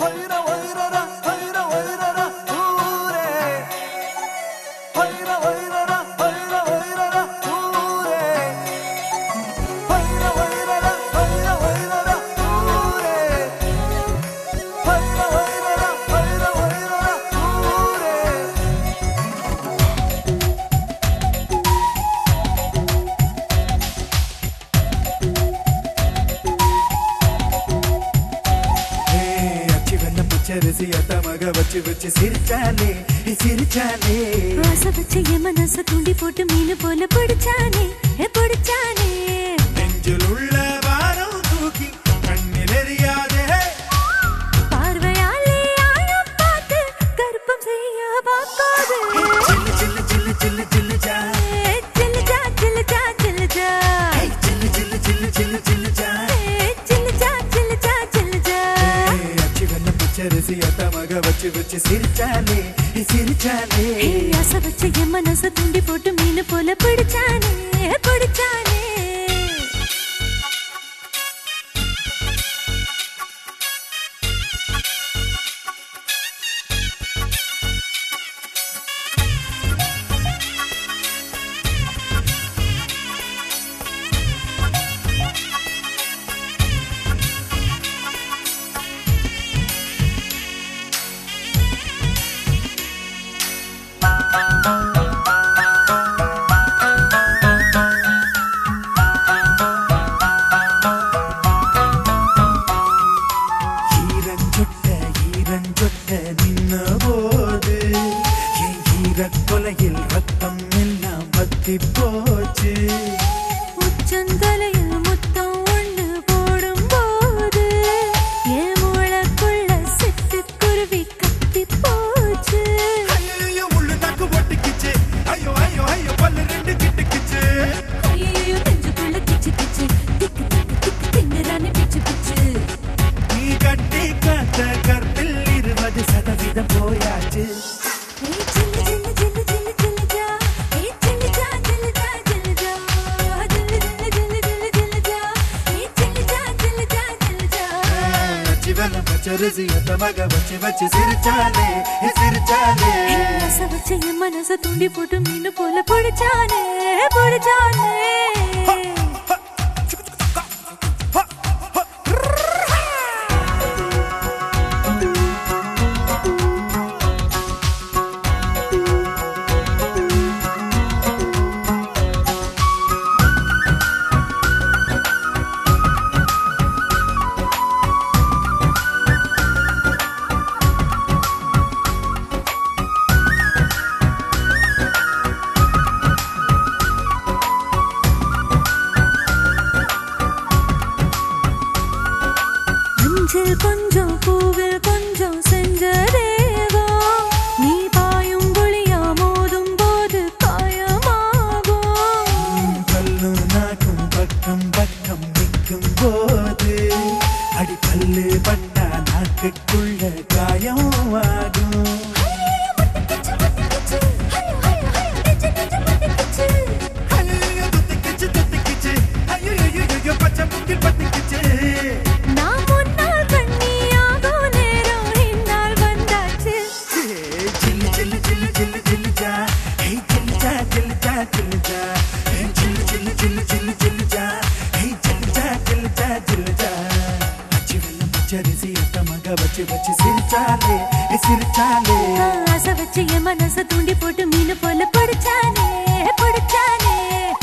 மக வச்சு வச்சு சிரிச்சானே சிரிச்சானே ஆசை வச்சு என் மனச தூண்டி போட்டு மீன் போல பிடிச்சானே பிடிச்சானே நெஞ்சில் உள்ள வாரம் தூக்கி கண்ணில் எரியாதே பார்வையாலே ஆழம் பார்த்து கருப்பம் செய்ய பார்க்காது சில்லு சில்லு சில்லு சில்லு ஜா சில்லு ஜா சில்லு ஜா சில்லு ஜா சில்லு சில்லு சில்லு சில்லு சில்லு ஜா சில்லு ஜா சில்லு ஜா சில்லு ஜா அச்சி வெண்ண பச்சரிசி அத்த மக வச்சு வச்சு சிரிச்சானே சிரிச்சானே ஆசை வச்சு என் மனச தூண்டி போட்டு மீன் போல பிடிச்சானே பிடிச்சானே கொலையில் ரத்தம் எல்லாம் பத்தி போச்சு உச்சந்தலையில் முத்தம் ஒண்ணு போடும் போது என் மூளைக்குள்ள சிட்டுக்குருவி கத்தி போச்சு ஐயோ உள்ள நாக்கு ஒட்டிக்கிச்சு ஐயோ ஐயோ ஐயோ பல்லு ரெண்டு கிட்டுக்கிச்சு ஐயோ நெஞ்சுக்குள்ள கிச்சு கிச்சு திக்கு திக்கு திக்கு திங்குறானே பிச்சு பிச்சு நீ கட்டி காத்த கற்பில் 20% போயாச்சு பச்சரிசி அத்த மக வச்சு வச்சு சிரிச்சானே சிரிச்சானே ஆசை வச்சு என் மனச தூண்டி போட்டு மீன் போல பிடிச்சானே பிடிச்சானே கொஞ்சம் பூவில் கொஞ்சம் செஞ்சதேவா நீ பாயும் புளியா மோதும் போது காயமாகும் பல்லு நாக்கும் பக்கம் பக்கம் நிற்கும் போது அடி பல்லு பட்டா நாக்குக்குள்ள காயம் ஆகும் பச்சை முக்கில் பத்திக்கிச்சு வச்சு வச்சு சிரிச்சாலே சிரிச்சாலே ஆசை வச்சு என் மனச தூண்டி போட்டு மீன் போல பிடிச்சானே பிடிச்சானே